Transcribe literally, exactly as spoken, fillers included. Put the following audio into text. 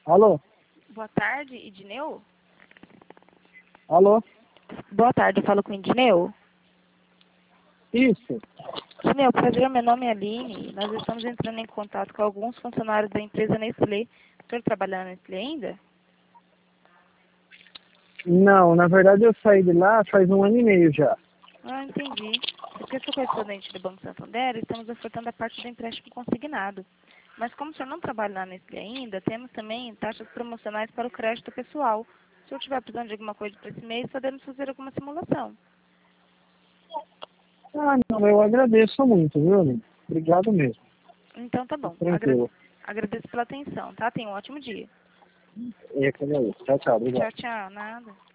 Alô? Boa tarde, Idineu? Alô? Boa tarde, eu falo com o Idineu. Isso. Idineu, prazer, meu nome é Aline. Nós estamos entrando em contato com alguns funcionários da empresa Nestlé. O senhor trabalha na Nestlé ainda? Não, na verdade eu saí de lá faz um ano e meio já. Ah, entendi. Porque eu sou correspondente do Banco Santander e estamos ofertando a parte do empréstimo consignado. Mas como o senhor não trabalha na Nestlé ainda, temos também taxas promocionais para o crédito pessoal. Se o senhor estiver precisando de alguma coisa para esse mês, podemos fazer alguma simulação. Ah, não, eu agradeço muito, viu, Aline? Obrigado mesmo. Então tá bom. Agra- Tranquilo. agradeço pela atenção, tá? Tenha um ótimo dia. Eu que agradeço. Tchau, tchau. Obrigado. Tchau, tchau. Nada.